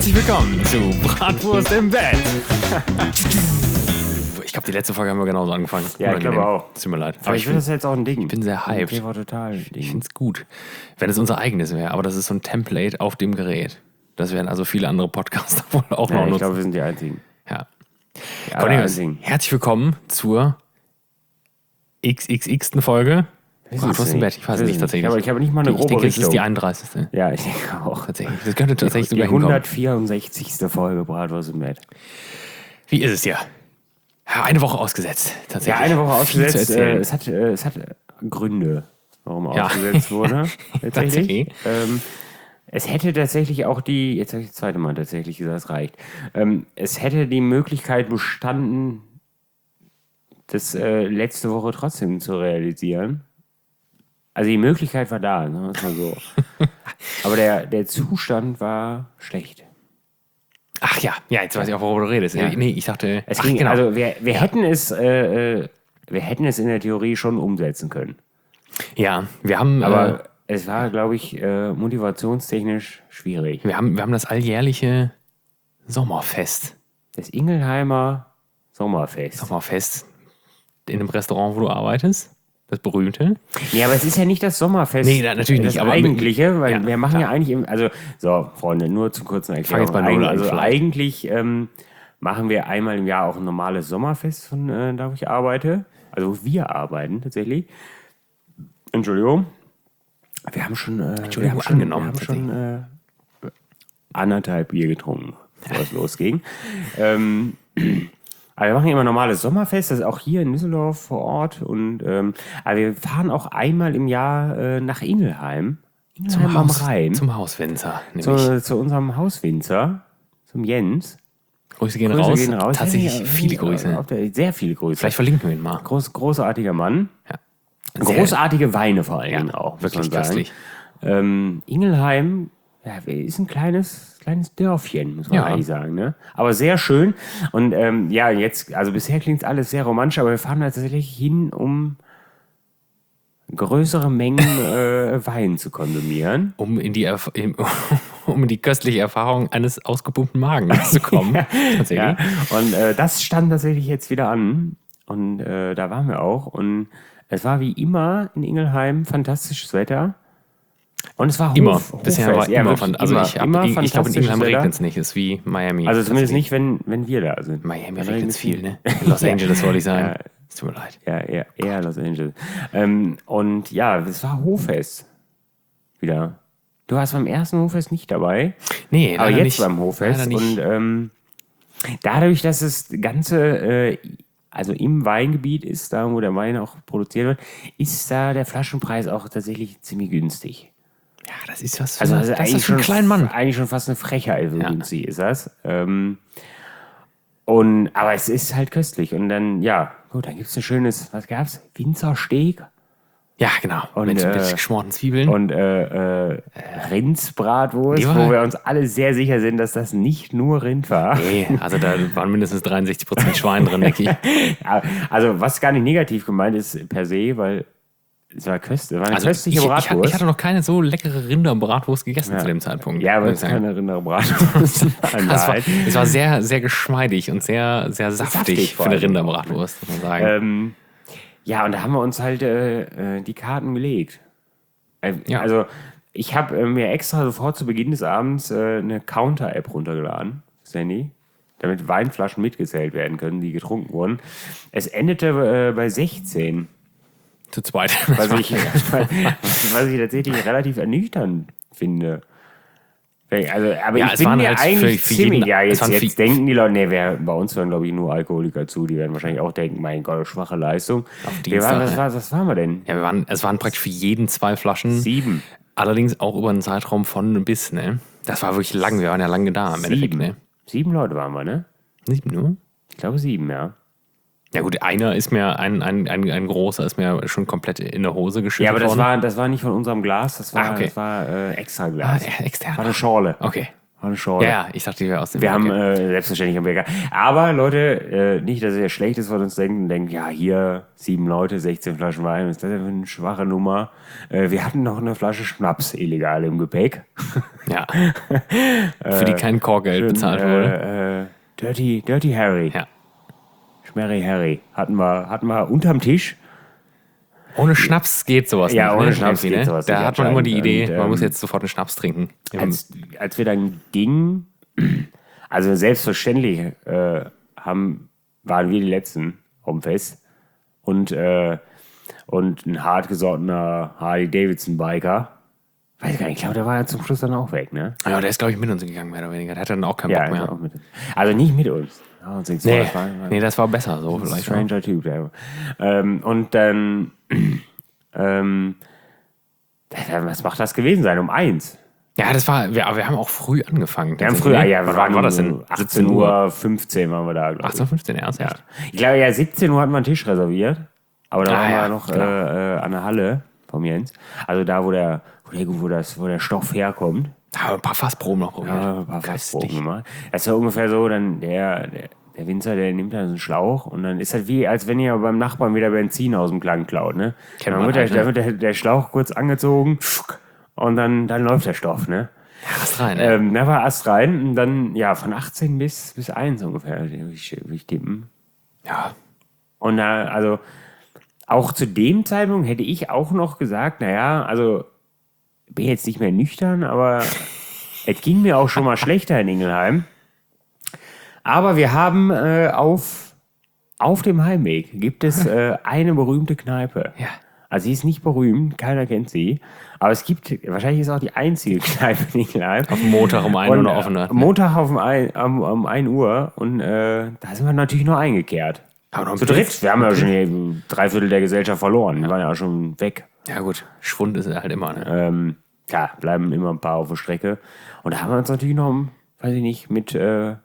Herzlich willkommen zu Bratwurst im Bett. Ich glaube, die letzte Folge haben wir genauso angefangen. Ja, ich glaube auch. Tut mir leid. Aber ich finde das jetzt auch ein Ding. Ich bin sehr hyped. Okay, war total ein Ding. Ich finde es gut, wenn es unser eigenes wäre. Aber das ist so ein Template auf dem Gerät. Das werden also viele andere Podcaster wohl auch noch nutzen. Ich glaube, wir sind die Einzigen. Ja. Ja, Cornelius, herzlich willkommen zur XXX. Folge. Bratwurst im Bett. Ich weiß nicht tatsächlich. Aber ich habe nicht mal eine grobe Richtung. Richtung. Das ist die 31. Ja, ich denke auch. Tatsächlich. Das könnte tatsächlich Die sogar hinkommen. 164. Folge Bratwurst im Bett. Wie ist es hier? Ja, eine Woche ausgesetzt. Tatsächlich. Ja, eine Woche Viel zu ausgesetzt. erzählen. Es hat Gründe, warum Ja. ausgesetzt wurde. Tatsächlich. Tatsächlich. Es hätte tatsächlich auch jetzt habe ich das zweite Mal tatsächlich gesagt, es reicht. Es hätte die Möglichkeit bestanden, das letzte Woche trotzdem zu realisieren. Also die Möglichkeit war da, sagen wir es mal so. Aber der Zustand war schlecht. Ach ja, jetzt weiß ich auch, worüber du redest. Ja. Nee, ich dachte, Es ging, genau. Also wir hätten es in der Theorie schon umsetzen können. Ja, wir haben, Aber es war, glaube ich, motivationstechnisch schwierig. wir haben das alljährliche Sommerfest. Das Ingelheimer Sommerfest. Sommerfest in dem Restaurant, wo du arbeitest. Das berühmte. Nee, aber es ist ja nicht das Sommerfest. Nee, natürlich nicht, Das aber eigentliche, weil ja, wir machen klar. ja eigentlich so, Freunde, nur zum kurzen Erklärung. jetzt bei Null an, Also vielleicht. eigentlich machen wir einmal im Jahr auch ein normales Sommerfest, von da wo ich arbeite. Also wo wir arbeiten tatsächlich. Entschuldigung. Wir haben schon, angenommen, wir haben schon 1,5 Bier getrunken, bevor es losging. Aber wir machen immer ein normales Sommerfest, das ist auch hier in Düsseldorf vor Ort. Und aber wir fahren auch einmal im Jahr nach Ingelheim. Ingelheim am Rhein. Zum Hauswinzer. Nämlich. Zu unserem Hauswinzer, zum Jens. Grüße gehen Grüße raus. Tatsächlich viele Grüße. Sehr viele Grüße. Vielleicht verlinken wir ihn mal. Großartiger Mann. Ja. Großartige Weine vor allen Dingen auch, muss Wirklich man sagen. köstlich. Ingelheim ist ein kleines Dörfchen, muss man Ja. eigentlich sagen. Ne? Aber sehr schön. Und jetzt, also bisher klingt alles sehr romantisch, aber wir fahren da tatsächlich hin, um größere Mengen Wein zu konsumieren. Um in die köstliche Erfahrung eines ausgepumpten Magens zu kommen. Tatsächlich. Ja. Und das stand tatsächlich jetzt wieder an. Und da waren wir auch. Und es war wie immer in Ingelheim fantastisches Wetter. Und es war Immer. Bisher war ja, immer. wirklich Also ich glaube, in fantastisches Ingelheim Wetter. regnet es nicht. Ist wie Miami. Also zumindest Tatsächlich. nicht, wenn wir da sind. Miami regnet es viel, ne? In Los Angeles wollte ich sagen. Ja. Es tut mir leid. Ja, eher Los Angeles. Und ja, es war Hochfest. Wieder. Du warst beim ersten Hochfest nicht dabei. Nee, Aber leider jetzt nicht. beim Hochfest. Leider nicht. Und dadurch, dass das Ganze also im Weingebiet ist, da wo der Wein auch produziert wird, ist da der Flaschenpreis auch tatsächlich ziemlich günstig. Ja, das ist was für, Also das eigentlich ist für einen schon, kleinen Mann. Eigentlich schon fast eine Frechheit, so Ja. günstig ist das. Aber es ist halt köstlich. Und dann, ja, gut, dann gibt es ein schönes, was gab's? Winzersteak Ja, genau. Und, mit geschmorten Zwiebeln. und Rindsbratwurst, Die war- wo wir uns alle sehr sicher sind, dass das nicht nur Rind war. Nee, also da waren mindestens 63% Schwein drin, denke ich. Also, was gar nicht negativ gemeint ist per se, weil es war eine Also köstliche Bratwurst. ich hatte noch keine so leckere Rinderbratwurst gegessen zu dem Zeitpunkt. Ja, aber muss es ich ist sagen. keine Rinderbratwurst. Es war sehr, sehr geschmeidig und sehr, sehr saftig vor für eine allem. Rinderbratwurst, muss man sagen. Ja, und da haben wir uns halt die Karten gelegt. Ja. Also, ich habe mir extra sofort zu Beginn des Abends eine Counter-App runtergeladen, das Handy, damit Weinflaschen mitgezählt werden können, die getrunken wurden. Es endete bei 16, Zu zweit. was ich tatsächlich relativ ernüchternd finde. Also, aber Ja, ich es bin waren mir halt eigentlich für ziemlich... jeden- Ja, es waren jetzt denken die Leute... Nee, bei uns hören, glaube ich, nur Alkoholiker zu. Die werden wahrscheinlich auch denken, mein Gott, schwache Leistung. Dienstag, Was waren wir denn? Ja, es waren praktisch für jeden 2 Flaschen. 7. Allerdings auch über einen Zeitraum von bis, ne? Das war wirklich lang. Wir waren ja lange da im Endeffekt, 7. ne? 7 Leute waren wir, ne? 7 nur? Ich glaube 7, ja. Ja gut, einer ist mir, ein großer ist mir schon komplett in der Hose geschüttet Ja, aber worden. das war nicht von unserem Glas, das war, okay. extra Glas. extern. War eine Schorle. Okay. War eine Schorle. Ja, ich dachte, die wäre aus dem Wir haben okay. selbstverständlich haben wir aber Leute, nicht, dass ihr Schlechtes von uns denkt und denkt, ja, hier 7 Leute, 16 Flaschen Wein, was ist das denn für eine schwache Nummer? Wir hatten noch eine Flasche Schnaps illegal im Gepäck. Ja. Für die kein Chorgeld bezahlt wurde. Dirty Harry. Ja. Schmerry Harry. Hatten wir unterm Tisch. Ohne Schnaps geht sowas Ja, nicht. ohne ne? Schnaps Irgendwie, geht sowas Da nicht hat man immer die anscheinend. Idee, Und, man muss jetzt sofort einen Schnaps trinken. Als wir dann gingen, also selbstverständlich waren wir die Letzten auf dem Fest und ein hartgesottener Harley-Davidson-Biker, weiß gar nicht, ich glaube, der war ja zum Schluss dann auch weg, ne? Ja, der ist, glaube ich, mit uns gegangen, mehr oder weniger. Der hatte dann auch keinen Ja, Bock mehr. auch mit. Also nicht mit uns. Ja, uns Nee, das war besser so ein vielleicht. stranger Typ, der. Und dann, was macht das gewesen sein? Um 1. Ja, wir haben auch früh angefangen. Wir haben früher, Wann war das denn? 18 Uhr 15 waren wir da, glaube ich. 18:15 erst? Ja. Ich glaube, ja, 17 Uhr hatten wir einen Tisch reserviert. Aber da waren wir ja, noch an der Halle vom Jens. Also da, wo der Stoff herkommt. Da haben wir ein paar Fassproben noch probiert. Ja, ein paar Köstlich. Fassproben gemacht. Das ist ja ungefähr so, dann der Winzer, der nimmt dann so einen Schlauch und dann ist das wie, als wenn ihr beim Nachbarn wieder Benzin aus dem Klang klaut, ne? Kennt Dann man wird, halt, der, der Schlauch kurz angezogen und dann läuft der Stoff, ne? Ja, was rein. Da war Ast rein und dann, ja, von 18 bis 1 ungefähr, will ich tippen. Ja. Und da, also, auch zu dem Zeitpunkt hätte ich auch noch gesagt, naja, also, bin jetzt nicht mehr nüchtern, aber es ging mir auch schon mal schlechter in Ingelheim. Aber wir haben auf dem Heimweg gibt es eine berühmte Kneipe. Ja. Also sie ist nicht berühmt, keiner kennt sie. Aber es gibt, wahrscheinlich ist es auch die einzige Kneipe in Ingelheim. Auf Montag um 1 Uhr noch offen hat. Montag um 1 Uhr und da sind wir natürlich nur eingekehrt. Aber noch Zu dritt. Wir haben ja schon die 3/4 der Gesellschaft verloren. Die waren ja schon weg. Ja gut, Schwund ist halt immer. Ne? Ja, bleiben immer ein paar auf der Strecke. Und da haben wir uns natürlich noch, weiß ich nicht, mit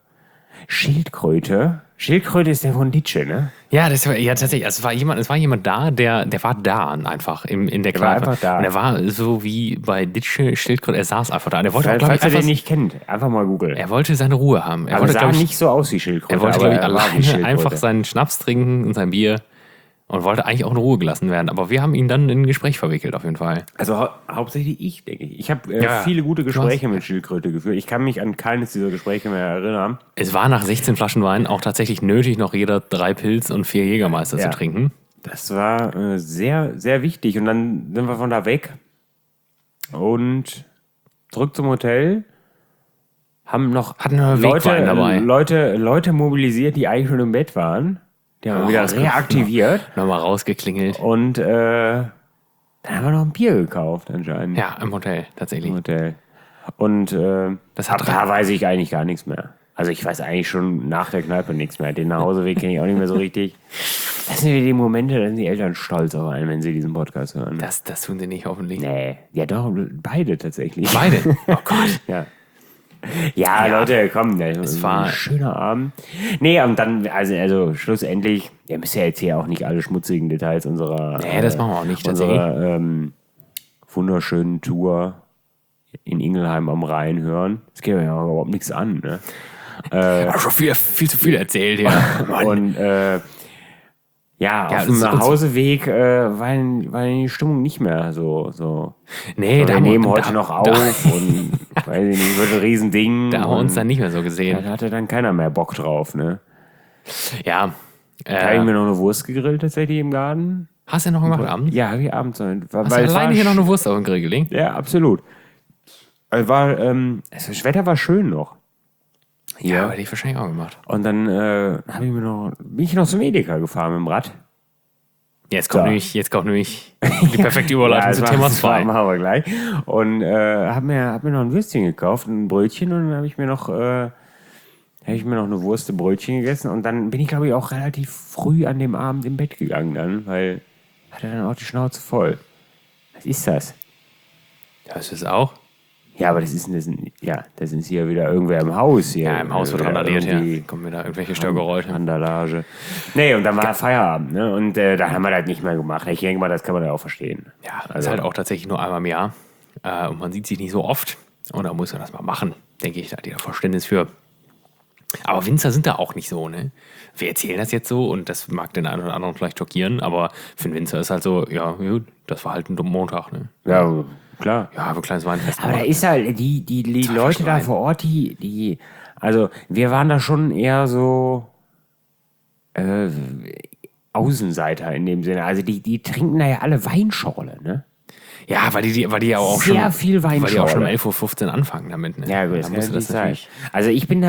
Schildkröte. Schildkröte ist der von Ditsche, ne? Ja, tatsächlich. Also es war jemand da, der war da einfach in der war Kneipe. einfach da. Und er war so wie bei Ditsche Schildkröte, er saß einfach da. Der wollte auch, glaub Falls ich, ihr den einfach, nicht kennt, einfach mal googeln. er wollte seine Ruhe haben. Er Aber wollte, sah glaub ich, nicht so aus wie Schildkröte. er wollte, aber glaube ich, er war wie alleine Schildkröte. einfach seinen Schnaps trinken und sein Bier und wollte eigentlich auch in Ruhe gelassen werden. Aber wir haben ihn dann in ein Gespräch verwickelt, auf jeden Fall. Also hauptsächlich ich, denke ich. Ich habe Ja, viele gute Gespräche du hast- mit Schildkröte geführt. Ich kann mich an keines dieser Gespräche mehr erinnern. Es war nach 16 Flaschen Wein auch tatsächlich nötig, noch jeder 3 Pilz und 4 Jägermeister Ja. zu trinken. Das war sehr, sehr wichtig. Und dann sind wir von da weg und zurück zum Hotel. Haben noch Hatten wir Wegwein dabei. Leute mobilisiert, die eigentlich schon im Bett waren. Die haben wir wieder reaktiviert. Nochmal rausgeklingelt. Und dann haben wir noch ein Bier gekauft anscheinend Ja, im Hotel, tatsächlich. im Hotel. Und Das ab hat da weiß ich eigentlich gar nichts mehr. Also ich weiß eigentlich schon nach der Kneipe nichts mehr. Den Nachhauseweg kenne ich auch nicht mehr so richtig. Das sind wieder die Momente, da sind die Eltern stolz auf einen, wenn sie diesen Podcast hören. Das tun sie nicht, hoffentlich. Nee, ja doch, beide tatsächlich. Beide? Oh Gott. Ja. Ja, Leute, komm, das war- ein schöner Abend. Nee, und dann, also schlussendlich, ihr müsst ja jetzt hier auch nicht alle schmutzigen Details unserer, Nee, das machen wir auch nicht, unserer wunderschönen Tour in Ingelheim am Rhein hören. Das geht mir ja überhaupt nichts an, ne? Hab schon viel zu viel erzählt, ja. Und ja, auf das dem ist uns- Nachhauseweg war die Stimmung nicht mehr so. Nee, Wir haben nehmen wir- heute noch auf und weiß ich nicht, wird ein Riesending. Da haben wir uns und dann nicht mehr so gesehen. da hatte dann keiner mehr Bock drauf, ne? Ja. Da habe ich mir noch eine Wurst gegrillt tatsächlich im Garten. Hast du noch gemacht abends? Ja, wie abends. Hast Hast du alleine hier noch eine Wurst auf den Grill gelegt? Ja, absolut. Das Wetter war schön noch. Ja, hätte ich wahrscheinlich auch gemacht. Und dann bin ich noch zum Edeka gefahren mit dem Rad. Jetzt kommt nämlich die perfekte Überleitung das zu war- Thema das 2. machen wir gleich. Und hab mir noch ein Würstchen gekauft, ein Brötchen, und dann habe ich mir noch eine Wurst, ein Brötchen gegessen. Und dann bin ich, glaube ich, auch relativ früh an dem Abend im Bett gegangen dann, weil ich hatte dann auch die Schnauze voll. Was ist das? Das ist auch. Ja, aber das ist hier wieder irgendwer im Haus. Hier. Ja, im Haus wird Wieder randaliert, ja. irgendwie Kommen wieder irgendwelche Störgeräusche. Randalage. Nee, und dann war Feierabend, ne? Und da haben wir das nicht mehr gemacht. Ich denke mal, das kann man ja auch verstehen. Ja, Also- ist halt auch tatsächlich nur einmal im Jahr. Und man sieht sich nicht so oft. Und da muss man das mal machen, denke ich, da hat jeder Verständnis für. Aber Winzer sind da auch nicht so, ne? Wir erzählen das jetzt so und das mag den einen oder anderen vielleicht schockieren, aber für einen Winzer ist halt so, ja, gut, das war halt ein dummer Montag, ne? Ja, klar. Ja, ein kleines Weinfest. Aber da ist halt, die Leute da vor Ort, also wir waren da schon eher so Außenseiter in dem Sinne. Also die trinken da ja alle Weinschorle, ne? Ja, weil die ja auch Sehr schon, viel weil die auch schon um Weinschorle. 11:15 Uhr anfangen damit, ne? Ja, gut, Da das musst kann du das natürlich sein. Also ich bin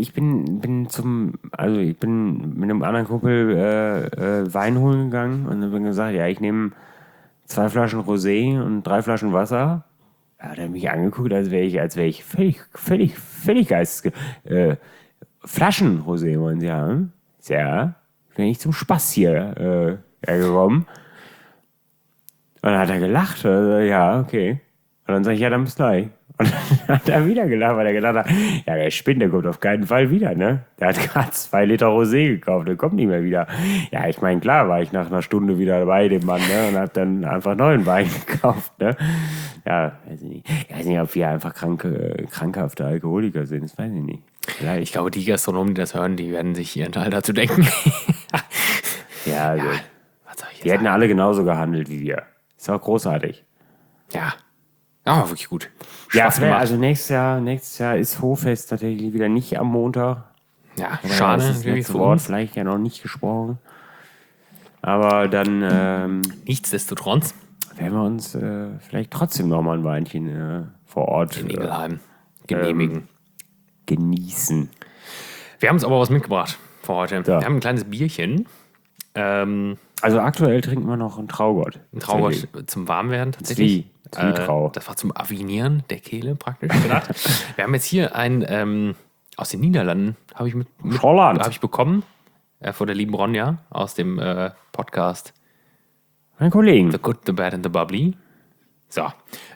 mit einem anderen Kumpel Wein holen gegangen und dann bin gesagt, ja, ich nehme 2 Flaschen Rosé und 3 Flaschen Wasser. Ja, hat er mich angeguckt, als wäre ich völlig geisteskrank. Flaschen Rosé wollen Sie haben? Ja, bin ich zum Spaß hier gekommen. Und dann hat er gelacht. Also, ja, okay. Und dann sage ich, ja, dann bis gleich. Und dann hat er wieder gelacht, weil er gedacht hat, ja, der spinnt, der kommt auf keinen Fall wieder, ne? Der hat gerade 2 Liter Rosé gekauft, der kommt nicht mehr wieder. Ja, ich meine, klar war ich nach einer Stunde wieder bei dem Mann, ne? Und hab dann einfach neuen Wein gekauft, ne? Ja, weiß ich nicht. Ich weiß nicht, ob wir einfach krankhafte Alkoholiker sind, das weiß ich nicht. Vielleicht. Ich glaube, die Gastronomen, die das hören, die werden sich ihren Teil dazu denken. Ja, also, Was soll ich die jetzt hätten sagen? alle genauso gehandelt wie wir. Ist auch großartig. Ja. Ja, wirklich gut. Ja, Spaß gemacht. also nächstes Jahr ist Hochfest tatsächlich wieder nicht am Montag. Ja, Das schade. ist das Wirklich letzte für Wort uns. vielleicht ja noch nicht gesprochen. Aber dann Nichtsdestotrotz werden wir uns vielleicht trotzdem noch mal ein Weinchen vor Ort in Ingelheim genehmigen. genießen. Wir haben uns aber was mitgebracht für heute. Ja. Wir haben ein kleines Bierchen. Also aktuell trinken wir noch einen Traugott. Ein Traugott zum Warmwerden tatsächlich. Zwietrau. Das war zum Avinieren der Kehle praktisch gedacht. Wir haben jetzt hier ein aus den Niederlanden, habe ich Holland. habe ich bekommen, von der lieben Ronja aus dem Podcast Mein Kollegen. The Good, The Bad and The Bubbly. So.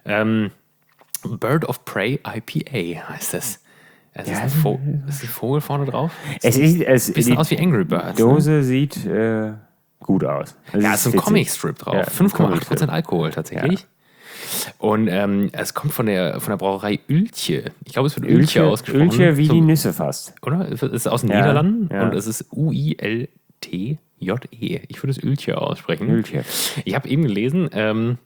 Bird of Prey IPA heißt es. Es ist, ist ein Vogel vorne drauf. Es Bisschen die aus wie Angry Birds. Ne? Dose sieht gut aus. Also Ja, es es ist ein witzig. Comic-Strip drauf. Ja, 5,8% Alkohol tatsächlich. Und es kommt von der Brauerei Ueltje. Ich glaube, es wird Ueltje ausgesprochen. Ueltje wie So, die Nüsse fast. oder? Es ist aus den Ja, Niederlanden ja. und es ist UILTJE. Ich würde es Ueltje aussprechen. Ueltje. Ich habe eben gelesen,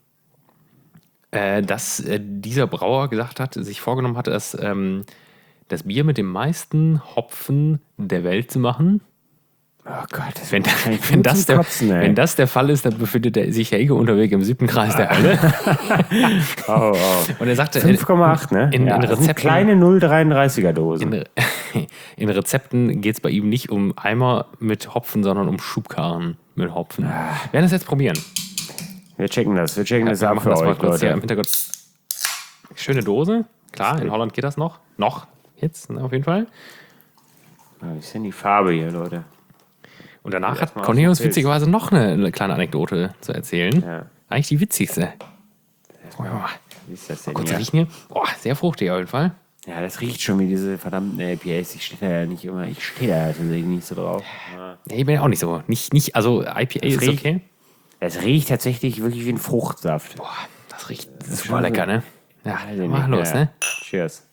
dass dieser Brauer gesagt hat, sich vorgenommen hat, das Bier mit dem meisten Hopfen der Welt zu machen. Oh Gott, das Wenn, wahrscheinlich wenn, das zum der, Kotzen, ey. wenn das der Fall ist, dann befindet er sich Helge unterwegs im 7. Kreis der Hölle. Oh. Und er sagte, 5,8, ne? in das sind Rezepten- kleine 0,33er Dosen. in Rezepten geht es bei ihm nicht um Eimer mit Hopfen, sondern um Schubkarren mit Hopfen. Wir werden das jetzt probieren. Wir checken das ab machen für das mal euch, kurz hier im Leute. Hintergrund. Schöne Dose. Klar, in Holland geht das noch. Noch. Jetzt, auf jeden Fall. Wie ist denn die Farbe hier, Leute? Und danach hat Erstmal Cornelius auf den Pilz. witzigerweise noch eine kleine Anekdote zu erzählen. Ja. Eigentlich die witzigste. Wie ist das denn Kurz hier? riechen hier. Boah, sehr fruchtig auf jeden Fall. Ja, das riecht schon wie diese verdammten IPAs. Ich stehe da ja nicht immer, ich stehe da tatsächlich nicht so drauf. Nee, ich bin ja auch nicht so. Nicht, also IPA ist riecht- okay. Es riecht tatsächlich wirklich wie ein Fruchtsaft. Boah, das riecht super lecker, ne? Ja, Also mach nicht, los, ja. ne? Cheers.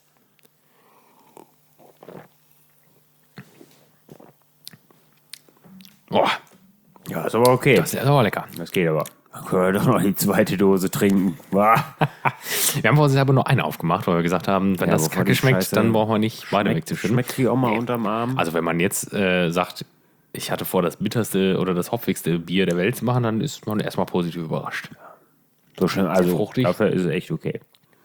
Boah, Ja, ist aber okay. das ist aber lecker. Das geht aber. Dann können wir doch noch die zweite Dose trinken. Wow. Wir haben vor uns selber nur eine aufgemacht, weil wir gesagt haben, wenn Ja, das bevor kacke die schmeckt, Scheiße- dann brauchen wir nicht beide wegzuschütten. Schmeckt wie Oma unterm Arm. Also wenn man jetzt sagt, ich hatte vor, das bitterste oder das hopfigste Bier der Welt zu machen, dann ist man erstmal positiv überrascht. So schön, also fruchtig. dafür ist es echt okay.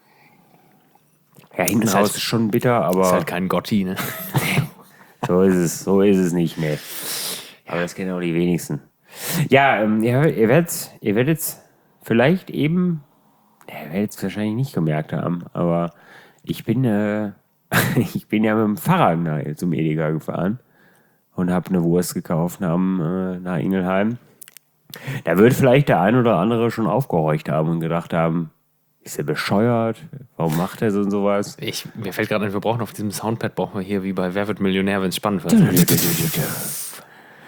Ja, hinten Ist raus halt- ist schon bitter, aber Ist halt kein Gotti, ne? so ist es nicht mehr. Aber das kennen auch die wenigsten. Ja, ihr werdet vielleicht eben, ihr werdet es wahrscheinlich nicht gemerkt haben, aber ich bin ja mit dem Fahrrad zum Edeka gefahren und habe eine Wurst gekauft nach Ingelheim. Da wird vielleicht der ein oder andere schon aufgehorcht haben und gedacht haben, ist er bescheuert? Warum macht er so und sowas? Mir fällt gerade ein, wir brauchen auf diesem Soundpad, brauchen wir hier wie bei Wer wird Millionär, wenn es spannend wird.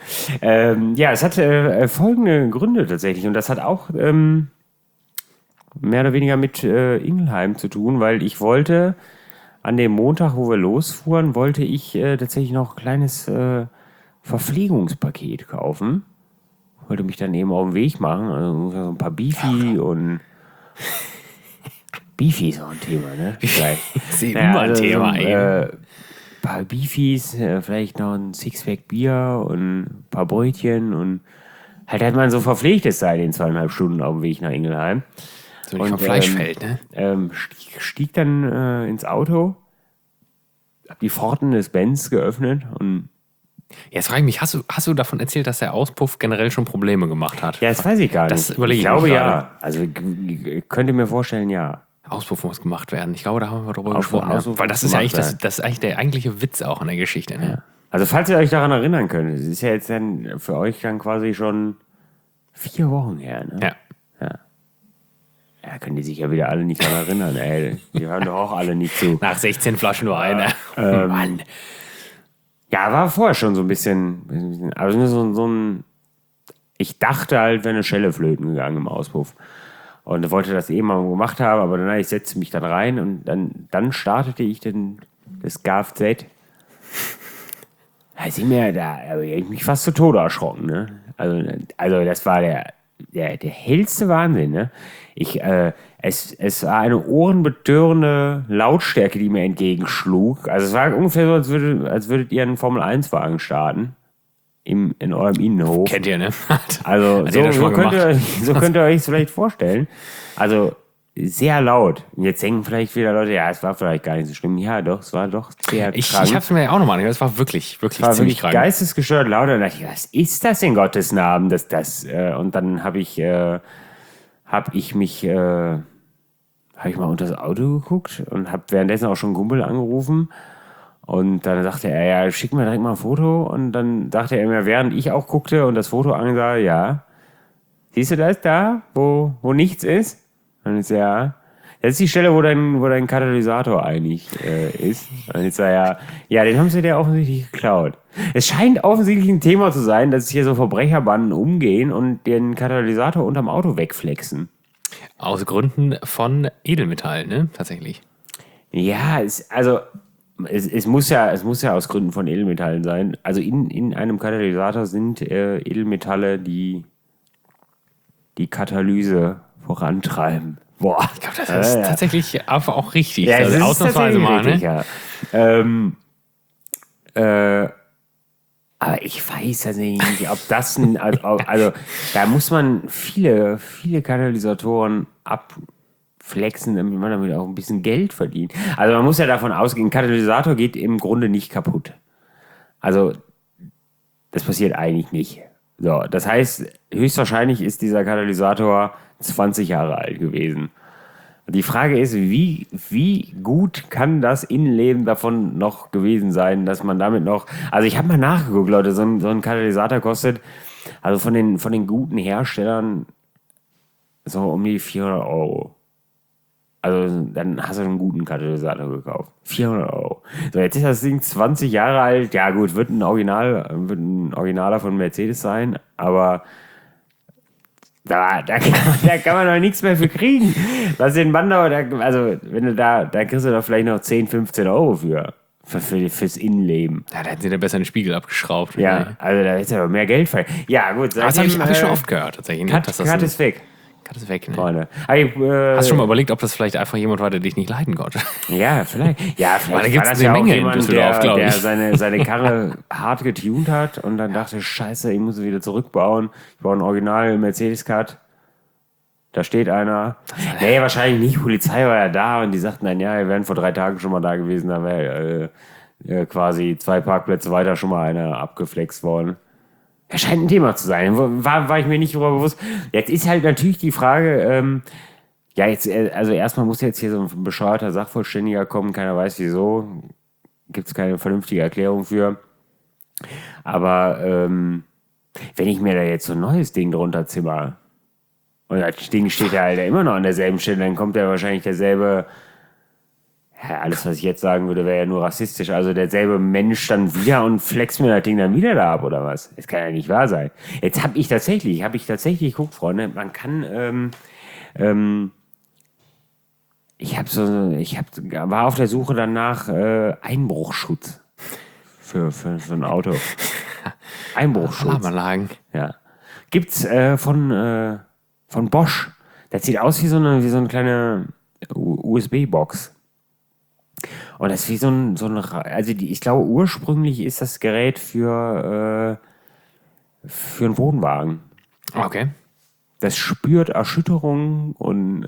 Ja, es hat folgende Gründe tatsächlich und das hat auch mehr oder weniger mit Ingelheim zu tun, weil ich wollte an dem Montag, wo wir losfuhren, wollte ich tatsächlich noch ein kleines Verpflegungspaket kaufen. Wollte mich dann eben auf den Weg machen, also so ein paar Beefy und Beefy ist auch ein Thema, ne? Vielleicht. ist immer ein Thema, ey. Paar Beefies, vielleicht noch ein Sixpack Bier und ein paar Brötchen und halt hat man so verpflegtes sein in 2,5 Stunden auf dem Weg nach Ingelheim. So nicht vom Fleischfeld, ne? Stieg dann ins Auto, hab die Pforten des Benz geöffnet und Jetzt frage ich mich, hast du davon erzählt, dass der Auspuff generell schon Probleme gemacht hat? ja, das weiß ich gar nicht. Das überlege ich ich glaube mir ja. gerade. Also ich könnte mir vorstellen, ja. Auspuff muss gemacht werden. Ich glaube, da haben wir drüber Auspuff- gesprochen. Auspuff Weil das ist muss ja eigentlich, gemacht das ist eigentlich der eigentliche Witz auch an der Geschichte. Ne? Also falls ihr euch daran erinnern könnt, es ist ja jetzt dann für euch dann quasi schon 4 Wochen her, ne? Ja. Ja, können die sich ja wieder alle nicht daran erinnern, ey. Die hören doch auch alle nicht zu. Nach 16 Flaschen nur eine. Mann. Ja, war vorher schon so ein bisschen also nur so ein, ich dachte halt, wäre eine Schelle flöten gegangen im Auspuff. Und wollte das eben mal gemacht haben, aber dann ich setzte mich dann rein und dann startete ich das Kfz. Da sind mir da, ich mich fast zu Tode erschrocken, ne? Also das war der hellste Wahnsinn, ne? Es war eine ohrenbetörende Lautstärke, die mir entgegenschlug. Also es war ungefähr so, als würdet ihr einen Formel-1-Wagen starten. In eurem Innenhof. Kennt ihr, ne? Also so könnt ihr euch es vielleicht vorstellen. Also sehr laut. Und jetzt denken vielleicht wieder Leute, ja, es war vielleicht gar nicht so schlimm. Ja, doch, es war doch sehr krank. Ich habe es mir ja auch nochmal angehört. Es war wirklich Es war ziemlich wirklich krank. geistesgestört laut. Und dachte ich, was ist das in Gottes Namen? Und dann habe ich mal unter das Auto geguckt und habe währenddessen auch schon Gumpel angerufen. Und dann sagte er, ja, schick mir direkt mal ein Foto. Und dann sagte er mir, während ich auch guckte und das Foto ansah, ja, siehst du das da, wo nichts ist? Und ich so, ja, das ist die Stelle, wo dein Katalysator eigentlich ist. Und ich so, ja, den haben sie dir offensichtlich geklaut. Es scheint offensichtlich ein Thema zu sein, dass hier so Verbrecherbanden umgehen und den Katalysator unterm Auto wegflexen. Aus Gründen von Edelmetall, ne? Tatsächlich. Ja, es muss ja aus Gründen von Edelmetallen sein. Also in einem Katalysator sind Edelmetalle, die Katalyse vorantreiben. Boah. Ich glaube, das ist tatsächlich aber auch richtig. Ja, also ausnahmsweise mal, richtig, ne? Ja. Aber ich weiß tatsächlich nicht, ob das also da muss man viele Katalysatoren abflexen, damit man damit auch ein bisschen Geld verdient. Also man muss ja davon ausgehen, ein Katalysator geht im Grunde nicht kaputt. Also das passiert eigentlich nicht. So, das heißt, höchstwahrscheinlich ist dieser Katalysator 20 Jahre alt gewesen. Die Frage ist, wie gut kann das Innenleben davon noch gewesen sein, dass man damit noch... Also ich habe mal nachgeguckt, Leute, so ein Katalysator kostet, also von den guten Herstellern, so um die 400 €. Also dann hast du einen guten Katalysator gekauft. 400 €. So, jetzt ist das Ding 20 Jahre alt. Ja gut, wird ein Originaler von Mercedes sein, aber... Da kann man doch nichts mehr für kriegen. Was den Bandau, also wenn du da kriegst du doch vielleicht noch 10, 15 € fürs Innenleben. Ja, da hätten sie da besser den Spiegel abgeschraubt. Ja, Ne? also da ist aber mehr Geld frei. Ja, gut. Aber das habe ich schon oft gehört, tatsächlich. Cut ist weg. Cut ist weg, ne? Freunde. Hast du schon mal überlegt, ob das vielleicht einfach jemand war, der dich nicht leiden konnte? Ja, vielleicht. Ja, Weil da vielleicht gibt's war das eine ja auch Menge in jemand, Düsseldorf, glaub der ich. seine Karre hart getuned hat und dann dachte, scheiße, ich muss sie wieder zurückbauen. Ich baue einen Original Mercedes-Cut. Da steht einer. Nee, wahrscheinlich nicht. Polizei war ja da und die sagten dann, ja, wir wären vor 3 Tagen schon mal da gewesen. Da wäre quasi 2 Parkplätze weiter schon mal einer abgeflext worden. Ja, scheint ein Thema zu sein. War ich mir nicht darüber bewusst. Jetzt ist halt natürlich die Frage, also erstmal muss jetzt hier so ein bescheuerter Sachverständiger kommen. Keiner weiß wieso. Gibt es keine vernünftige Erklärung für. Aber wenn ich mir da jetzt so ein neues Ding drunter zimmer, und das Ding steht ja halt immer noch an derselben Stelle, dann kommt ja wahrscheinlich derselbe, ja, alles, was ich jetzt sagen würde, wäre ja nur rassistisch, also derselbe Mensch dann wieder und flext mir das Ding dann wieder da ab, oder was? Das kann ja nicht wahr sein. Jetzt habe ich tatsächlich, guck, Freunde, man kann war auf der Suche dann nach Einbruchschutz für ein Auto. Einbruchschutz. Alarmanlagen. Ja. Gibt's von Bosch. Das sieht aus wie so eine kleine USB-Box. Und das ist wie also ich glaube ursprünglich ist das Gerät für einen Wohnwagen. Okay. Das spürt Erschütterungen und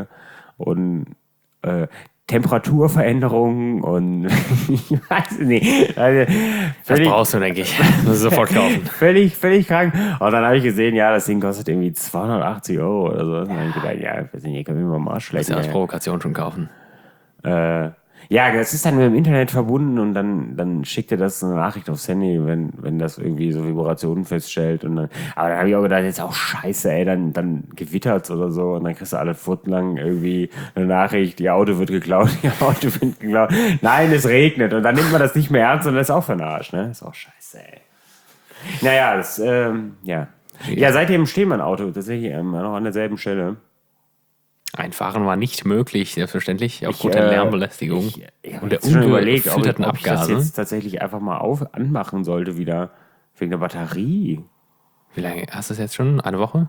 Temperaturveränderungen und ich weiß nicht. Also, Das brauchst du, denke ich. Das musst du sofort kaufen. völlig krank. Und dann habe ich gesehen, ja, das Ding kostet irgendwie 280 € oder so. Und dann habe ich gedacht, ja, ich weiß nicht, können wir mal Marsch Das schlecken. ist ja als Provokation schon kaufen. Ja, das ist dann mit dem Internet verbunden und dann schickt er das eine Nachricht aufs Handy, wenn das irgendwie so Vibrationen feststellt. Aber dann habe ich auch gedacht, jetzt auch scheiße, ey, dann gewittert's oder so und dann kriegst du alle Pfoten irgendwie eine Nachricht, ihr Auto wird geklaut, Nein, es regnet und dann nimmt man das nicht mehr ernst und das ist auch für den Arsch, ne? Ist auch scheiße, ey. Naja, ja. Ja, seitdem steht mein Auto tatsächlich noch an derselben Stelle. Einfahren war nicht möglich, selbstverständlich, aufgrund der Lärmbelästigung und der schon überlegt, ob ungefütterten ich das Abgase. jetzt tatsächlich einfach mal anmachen sollte wieder, wegen der Batterie. Wie lange hast du es jetzt schon? Eine Woche?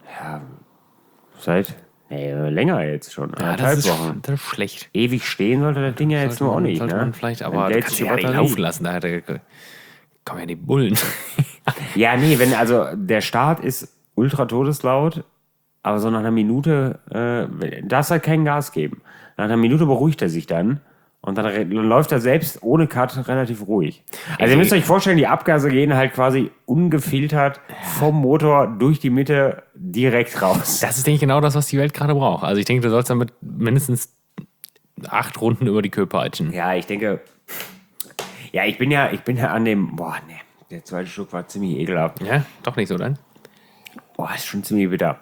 Länger jetzt schon, das ist Wochen. Das ist schlecht. Ewig stehen sollte das Ding ja jetzt nur auch nicht, Sollte ne? man vielleicht, Dann aber du lädt kannst sich ja die nicht Batterie. laufen lassen, da kommen ja die Bullen. Ja, nee, der Start ist ultra todeslaut, aber so nach einer Minute darfst halt kein Gas geben. Nach einer Minute beruhigt er sich dann und dann läuft er selbst ohne Cut relativ ruhig. Also ihr müsst euch vorstellen, die Abgase gehen halt quasi ungefiltert vom Motor durch die Mitte direkt raus. Das ist, denke ich, genau das, was die Welt gerade braucht. Also ich denke, du sollst damit mindestens 8 Runden über die Köhe peitschen. Ja, ich denke, ich bin ja an dem, der zweite Schluck war ziemlich ekelhaft. Ja, doch nicht so dann. Ist schon ziemlich bitter.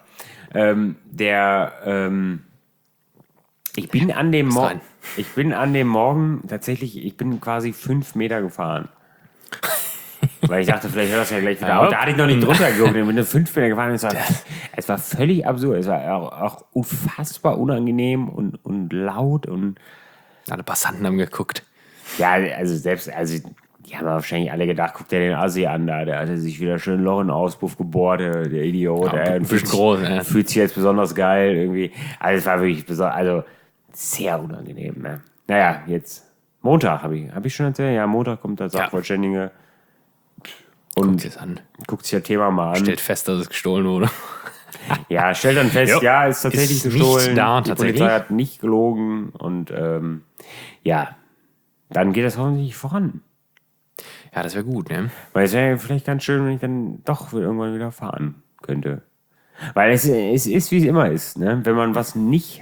Ich bin an dem Morgen tatsächlich, ich bin quasi 5 Meter gefahren. Weil ich dachte, vielleicht hört das ja gleich wieder auf. Da hatte ich noch nicht drunter geguckt. Ich bin 5 Meter gefahren und es war völlig absurd. Es war auch unfassbar unangenehm und laut und Alle Passanten haben geguckt. ja, die haben wahrscheinlich alle gedacht, guck dir den Assi an da, der hatte sich wieder schön Loch in den Auspuff gebohrt, der Idiot. Ja, ein bisschen groß, ne? Fühlt sich jetzt besonders geil irgendwie. Also es war wirklich sehr unangenehm. Ne? Naja, jetzt Montag hab ich schon erzählt. Ja, Montag kommt der Sachverständige und Guckt es an. guckt sich das Thema mal an. Stellt fest, dass es gestohlen wurde. Ja, stellt dann fest, Jo. ist tatsächlich Ist gestohlen. nicht da, die tatsächlich. Polizei hat nicht gelogen und dann geht das hoffentlich voran. Ja, das wäre gut, ne? Weil es wäre vielleicht ganz schön, wenn ich dann doch irgendwann wieder fahren könnte. Weil es ist, wie es immer ist, ne? Wenn man was nicht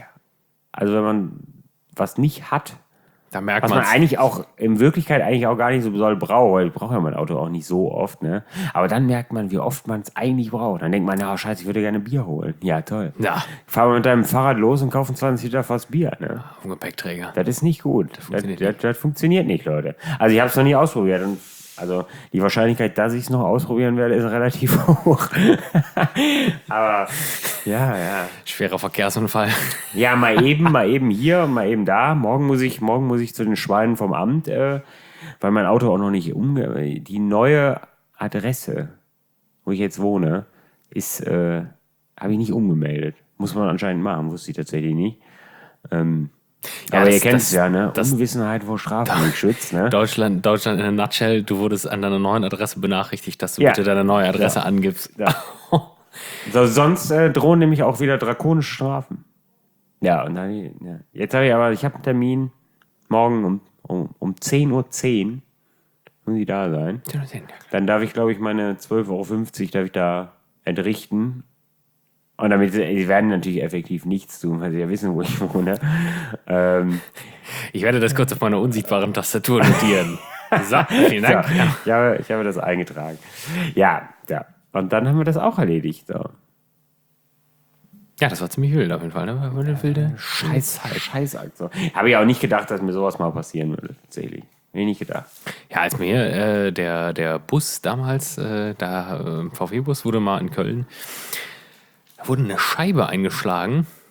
hat, Da merkt was man man eigentlich auch in Wirklichkeit eigentlich auch gar nicht so doll braucht, weil ich brauche ja mein Auto auch nicht so oft, ne? Aber dann merkt man, wie oft man es eigentlich braucht. Dann denkt man, ja, scheiße, ich würde gerne Bier holen. Ja, toll. Ja, Fahr mal mit deinem Fahrrad los und kauf ein 20 Liter Fass Bier, ne? vom Gepäckträger. Das ist nicht gut. funktioniert Das funktioniert nicht, Leute. Also ich habe es noch nie ausprobiert. Und also die Wahrscheinlichkeit, dass ich es noch ausprobieren werde, ist relativ hoch. Aber ja. Schwerer Verkehrsunfall. Ja, mal eben hier, mal eben da. Morgen muss ich zu den Schweinen vom Amt, weil mein Auto auch noch nicht die neue Adresse, wo ich jetzt wohne, ist, habe ich nicht umgemeldet. Muss man anscheinend machen, wusste ich tatsächlich nicht. Aber ihr kennt es ja, ne? Unwissenheit vor Strafe nicht schützt, ne? Deutschland in a nutshell, du wurdest an deiner neuen Adresse benachrichtigt, dass du Ja. bitte deine neue Adresse angibst. Ja. So, sonst drohen nämlich auch wieder drakonische Strafen. Ja, und dann, jetzt habe ich einen Termin morgen um 10:10 Uhr. Muss ich da sein. Dann darf ich, glaube ich, meine 12,50 € darf ich da entrichten. Und damit, die werden natürlich effektiv nichts tun, weil sie ja wissen, wo ich wohne. Ich werde das kurz auf meiner unsichtbaren Tastatur notieren. So, vielen Dank. So, ich habe das eingetragen. Ja. Und dann haben wir das auch erledigt. So. Ja, das war ziemlich wild auf jeden Fall. Ne? War eine wilde Scheißaktion. Habe ich auch nicht gedacht, dass mir sowas mal passieren würde, tatsächlich. Hätte ich nicht gedacht. Ja, als mir der Bus damals, VW-Bus wurde mal in Köln, da wurde eine Scheibe eingeschlagen.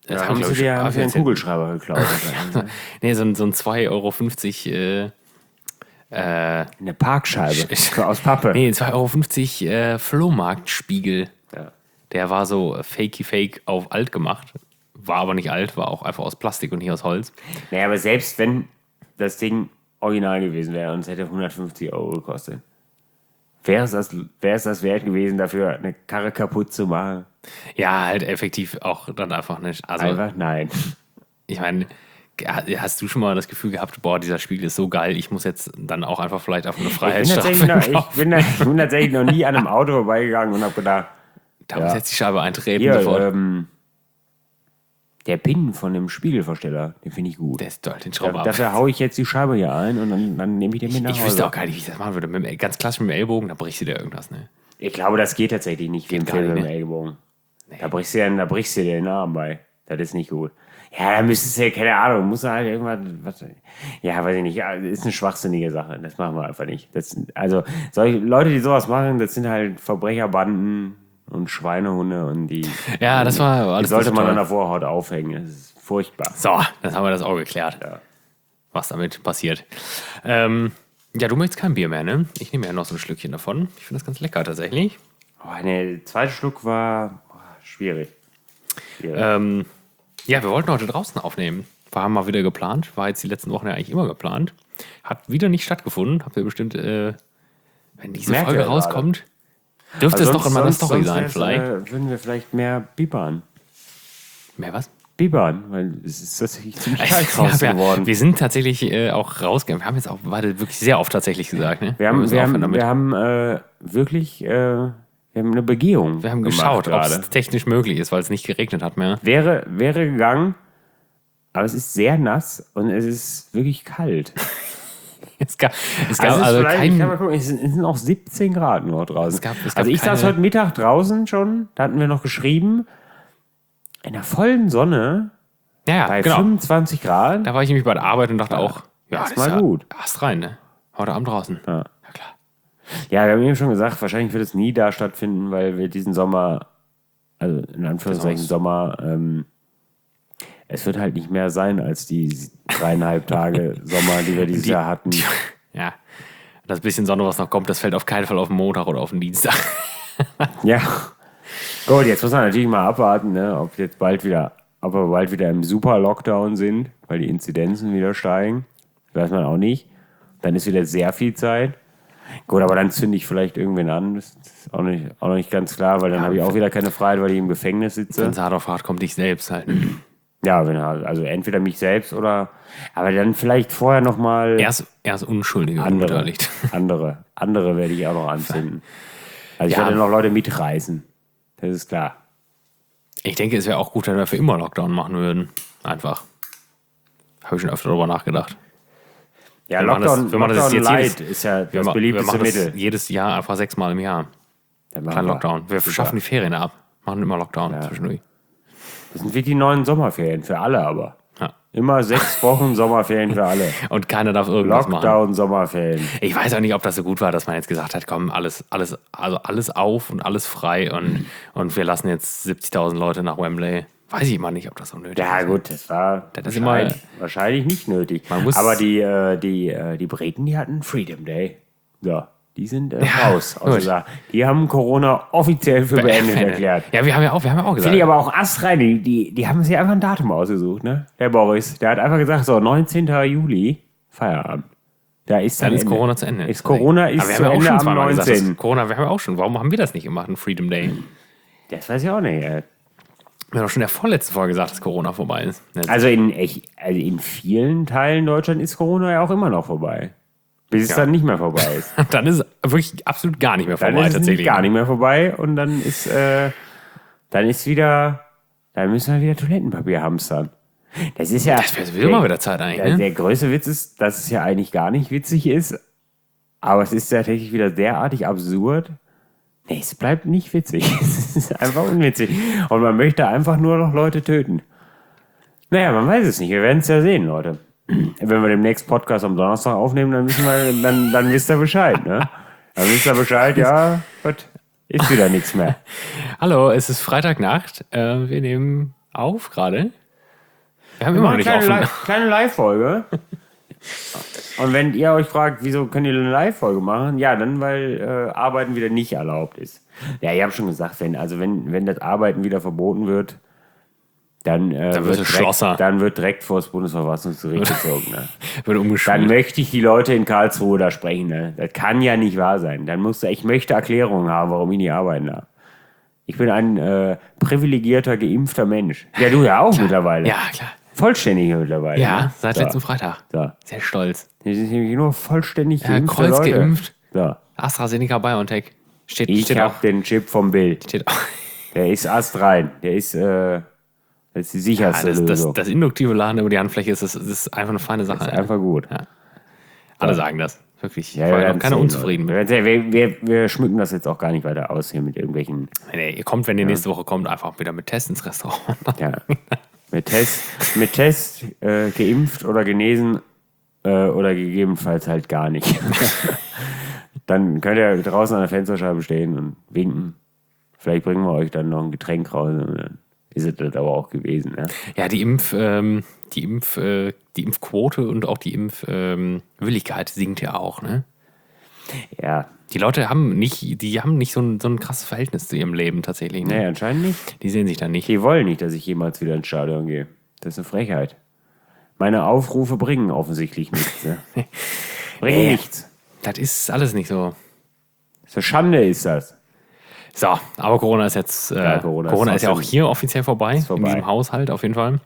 Das Da haben sie dir einen Kugelschreiber geklaut. Nee, so ein 2,50 Euro. Eine Parkscheibe aus Pappe. Nee, 2,50 Euro Flohmarktspiegel. Ja. Der war so fake auf alt gemacht. War aber nicht alt, war auch einfach aus Plastik und nicht aus Holz. Naja, aber selbst wenn das Ding original gewesen wäre und es hätte 150 Euro gekostet, wäre es das wert gewesen, dafür eine Karre kaputt zu machen? Ja, halt effektiv auch dann einfach nicht. Also, Einfach nein. ich meine, hast du schon mal das Gefühl gehabt, boah, dieser Spiegel ist so geil, ich muss jetzt dann auch einfach vielleicht auf eine Freiheitsstrafe Ich bin tatsächlich noch nie an einem Auto vorbeigegangen und habe gedacht, da muss jetzt die Scheibe eintreten hier, sofort. Der Pin von dem Spiegelversteller, den finde ich gut. Der ist toll, den Schrauber ab. Dafür haue ich jetzt die Scheibe hier ein und dann nehme ich den mit nach Hause. Ich wüsste auch gar nicht, wie ich das machen würde. Ganz klassisch mit dem Ellbogen, da brichst du dir irgendwas, ne? Ich glaube, das geht tatsächlich nicht wie im gar Film nicht, mit dem Ellbogen. Da brichst du dir den Arm bei. Das ist nicht gut. Ja, da müsstest du ja, keine Ahnung, musst du halt irgendwas, ja, weiß ich nicht, ja, ist eine schwachsinnige Sache. Das machen wir einfach nicht. Also, solche Leute, die sowas machen, das sind halt Verbrecherbanden und Schweinehunde und die. Ja, das war alles. Die sollte man toll. an der Vorhaut aufhängen. Das ist furchtbar. So, dann haben wir das auch geklärt, was damit passiert. Ja, du möchtest kein Bier mehr, ne? Ich nehme ja noch so ein Schlückchen davon. Ich finde das ganz lecker tatsächlich. Oh, der zweite Schluck war schwierig. Ja, wir wollten heute draußen aufnehmen. War mal wieder geplant. War jetzt die letzten Wochen ja eigentlich immer geplant. Hat wieder nicht stattgefunden. Habt ihr bestimmt, wenn diese Merkt Folge ihr rauskommt, dürfte es doch in meiner Story sein vielleicht. Würden wir vielleicht mehr bibbern. Mehr was? Bibbern, weil es ist tatsächlich ziemlich kalt draußen geworden. Wir sind tatsächlich auch rausgegangen. Wir haben jetzt auch wirklich sehr oft tatsächlich gesagt. Ne? Wir haben wirklich eine Begehung. Wir haben geschaut, ob es technisch möglich ist, weil es nicht geregnet hat mehr. Wäre gegangen, aber es ist sehr nass und es ist wirklich kalt. Es gab ich kann mal gucken, es sind auch 17 Grad nur draußen. Also ich saß heute Mittag draußen schon, da hatten wir noch geschrieben, in der vollen Sonne bei 25 Grad. Da war ich nämlich bei der Arbeit und dachte auch, ja, das ist mal gut. Hast rein, ne? Heute Abend draußen. Ja, klar. Ja, wir haben eben schon gesagt, wahrscheinlich wird es nie da stattfinden, weil wir diesen Sommer, also in Anführungszeichen Sommer, es wird halt nicht mehr sein als die 3,5 Tage Sommer, die wir dieses Jahr hatten. Ja, das bisschen Sonne, was noch kommt, das fällt auf keinen Fall auf den Montag oder auf den Dienstag. Ja. Gut, jetzt muss man natürlich mal abwarten, ne, ob wir bald wieder im Super-Lockdown sind, weil die Inzidenzen wieder steigen. Weiß man auch nicht. Dann ist wieder sehr viel Zeit. Gut, aber dann zünde ich vielleicht irgendwen an. Das ist auch noch nicht ganz klar, weil dann habe ich auch wieder keine Freiheit, weil ich im Gefängnis sitze. Wenn es hart auf hart kommt, dich selbst halt. Ja, also entweder mich selbst oder, aber dann vielleicht vorher nochmal. Erst Unschuldige beteiligt. Andere werde ich auch noch anzünden. Also ich werde noch Leute mitreißen. Das ist klar. Ich denke, es wäre auch gut, wenn wir für immer Lockdown machen würden. Einfach. Habe ich schon öfter darüber nachgedacht. Ja, Lockdown Light ist ja das beliebteste Mittel. Jedes Jahr einfach 6-mal im Jahr. Kein Lockdown. Wir schaffen die Ferien ab. Machen immer Lockdown zwischendurch. Das sind wie die neuen Sommerferien. Für alle aber. Ja. Immer 6 Wochen Sommerferien für alle. Und keiner darf irgendwas machen. Lockdown, Sommerferien. Ich weiß auch nicht, ob das so gut war, dass man jetzt gesagt hat, komm, alles auf und alles frei und wir lassen jetzt 70.000 Leute nach Wembley. Weiß ich mal nicht, ob das so nötig ist. Ja gut, das war wahrscheinlich nicht nötig. Aber die Briten, die hatten Freedom Day. Ja, die sind raus. Die haben Corona offiziell für beendet erklärt. Ja, wir haben ja auch gesagt. Finde ich aber auch astrein. Die haben sich einfach ein Datum ausgesucht, ne? Der Boris, der hat einfach gesagt, so 19. Juli, Feierabend. Da ist dann ist Corona zu Ende. Corona ist zu Ende am 19. Corona, wir haben ja auch schon. Warum haben wir das nicht gemacht, ein Freedom Day? Das weiß ich auch nicht. Wir haben doch schon in der vorletzten Folge gesagt, dass Corona vorbei ist. Also in vielen Teilen Deutschland ist Corona ja auch immer noch vorbei. Bis es dann nicht mehr vorbei ist. Dann ist es wirklich absolut gar nicht mehr vorbei, dann ist es gar nicht mehr vorbei und dann müssen wir wieder Toilettenpapier hamstern. Das ist ja. Das wäre sowieso mal wieder Zeit eigentlich. Ne? Der größte Witz ist, dass es ja eigentlich gar nicht witzig ist, aber es ist tatsächlich wieder derartig absurd. Nee, es bleibt nicht witzig. Es ist einfach unwitzig. Und man möchte einfach nur noch Leute töten. Naja, man weiß es nicht. Wir werden es ja sehen, Leute. Wenn wir den nächsten Podcast am Donnerstag aufnehmen, dann wisst ihr Bescheid, ne? Dann wisst ihr Bescheid, ist wieder nichts mehr. Hallo, es ist Freitagnacht. Wir nehmen auf gerade? Wir haben immer noch nicht offen. Kleine Live-Folge. Und wenn ihr euch fragt, wieso könnt ihr eine Live-Folge machen? Ja, dann, weil Arbeiten wieder nicht erlaubt ist. Ja, ich habe schon gesagt, wenn das Arbeiten wieder verboten wird, dann wird direkt vor das Bundesverfassungsgericht gezogen. Ne? Wird umgeschult. Dann möchte ich die Leute in Karlsruhe da sprechen. Ne? Das kann ja nicht wahr sein. Ich möchte Erklärungen haben, warum ich nicht arbeiten darf. Ich bin ein privilegierter, geimpfter Mensch. Ja, du ja auch mittlerweile. Ja, klar. Vollständig mittlerweile. Ja, ne? seit letzten Freitag. So. Sehr stolz. Die sind nämlich nur vollständig geimpfte Kreuz Leute. geimpft. So. AstraZeneca BioNTech. Ich habe den Chip vom Bill. Steht auch. Der ist astrein. Der ist das ist die sicherste Lösung. Das induktive Laden über die Handfläche ist einfach eine feine Sache. Das ist einfach gut. Ja. Alle sagen das. Wirklich. Ja, Ich war noch keiner unzufrieden mit. Wir schmücken das jetzt auch gar nicht weiter aus hier mit irgendwelchen. Nee, ihr kommt, wenn ihr nächste Woche kommt, einfach wieder mit Test ins Restaurant. Ja. Mit Test geimpft oder genesen oder gegebenenfalls halt gar nicht. Dann könnt ihr draußen an der Fensterscheibe stehen und winken. Vielleicht bringen wir euch dann noch ein Getränk raus und dann ist es das aber auch gewesen. Ne? Ja, die Impfquote und auch die Impfwilligkeit sinkt ja auch, ne? Ja. Die Leute haben nicht so ein krasses Verhältnis zu ihrem Leben tatsächlich. Ne? Nee, anscheinend nicht. Die sehen sich da nicht. Die wollen nicht, dass ich jemals wieder ins Stadion gehe. Das ist eine Frechheit. Meine Aufrufe bringen offensichtlich nichts. Ne? Bringen nichts. Das ist alles nicht so. So Schande ist das. So, aber Corona ist jetzt. Corona ist ja auch hier offiziell vorbei. In diesem Haushalt auf jeden Fall.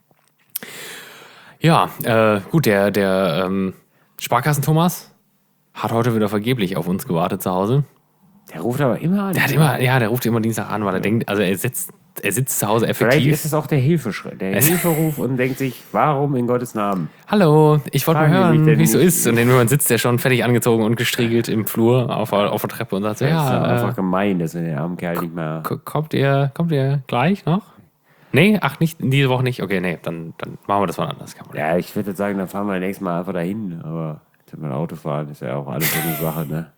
Ja, gut, der Sparkassen-Thomas hat heute wieder vergeblich auf uns gewartet zu Hause. Der ruft aber immer an. Der ruft immer Dienstag an, weil er denkt, also er sitzt zu Hause effektiv. Vielleicht ist es auch der Hilferuf und denkt sich, warum in Gottes Namen? Hallo, ich wollte mal hören, wie es so ist. Und dann sitzt er schon fertig angezogen und gestriegelt im Flur auf der Treppe und sagt so, das ist einfach gemein, dass wir den armen Kerl nicht mehr... Kommt ihr gleich noch? Nee, ach, nicht, diese Woche nicht? Okay, nee, dann machen wir das mal anders. Ja, ich würde sagen, dann fahren wir nächstes Mal einfach dahin. Aber wenn wir Auto fahren, ist ja auch alles so eine Sache, ne?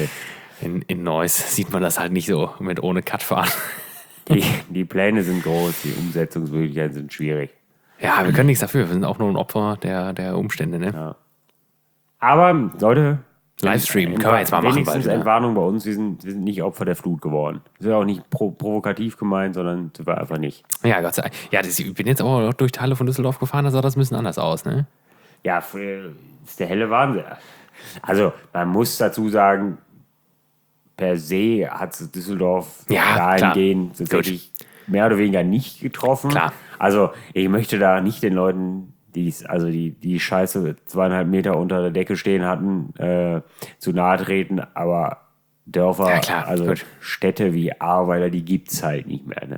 In Neuss sieht man das halt nicht so mit ohne Cut fahren. Die Pläne sind groß, die Umsetzungsmöglichkeiten sind schwierig. Ja, wir können nichts dafür. Wir sind auch nur ein Opfer der Umstände, ne? Ja. Aber, Leute... Livestream können wir jetzt mal machen. Wenigstens Entwarnung bei uns, wir sind nicht Opfer der Flut geworden. Das ist ja auch nicht provokativ gemeint, sondern das war einfach nicht. Ja, Gott sei Dank. Ja, ich bin jetzt aber durch Teile von Düsseldorf gefahren, da sah das ein bisschen anders aus, ne? Ja, das ist der helle Wahnsinn. Also, man muss dazu sagen, per se hat Düsseldorf dahingehend wirklich mehr oder weniger nicht getroffen. Klar. Also, ich möchte da nicht den Leuten, die Scheiße 2,5 Meter unter der Decke stehen hatten, zu nahe treten, aber Dörfer, gut. Städte wie Ahrweiler, die gibt es halt nicht mehr, ne?